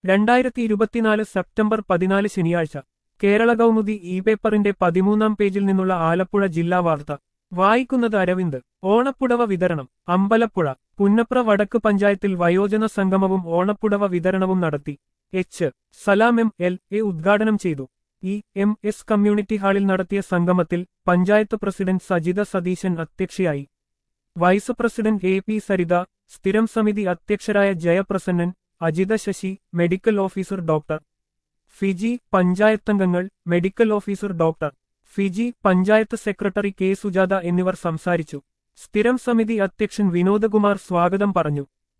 2024 September 14 ശനിയാഴ്ച കേരള കൗമുദി പേപ്പറിന്റെ 13-ാം പേജിൽ നിന്നുള്ള ആലപ്പുഴ ജില്ലാ വാർത്ത വായിക്കുന്നത് അരവിന്ദ്. ഓണപ്പുടവ വിതരണം അമ്പലപ്പുഴ. പുന്നപ്ര വടക്ക് പഞ്ചായത്തിൽ വയോജന സംഗമവും ഓണപ്പുടവ വിതരണവും നടത്തി. സലാം MLA ഉദ്ഘാടനം ചെയ്തു. MS കമ്മ്യൂണിറ്റി ഹാളിൽ നടത്തിയ സംഗമത്തിൽ പഞ്ചായത്ത് പ്രസിഡന്റ് സജിത സതീശൻ അധ്യക്ഷയായി. വൈസ് പ്രസിഡന്റ് AP സരിത, സ്ഥിരം സമിതി അധ്യക്ഷരായ Jayaprasannan, Ajitha Sasi, medical officer doctor Fiji, പഞ്ചായത്തംഗങ്ങൾ, medical officer doctor Fiji, panchayat secretary K Sujatha എന്നിവർ സംസാരിച്ചു. സ്ഥിരം സമിതി അധ്യക്ഷൻ വിനോദകുമാർ സ്വാഗതം പറഞ്ഞു.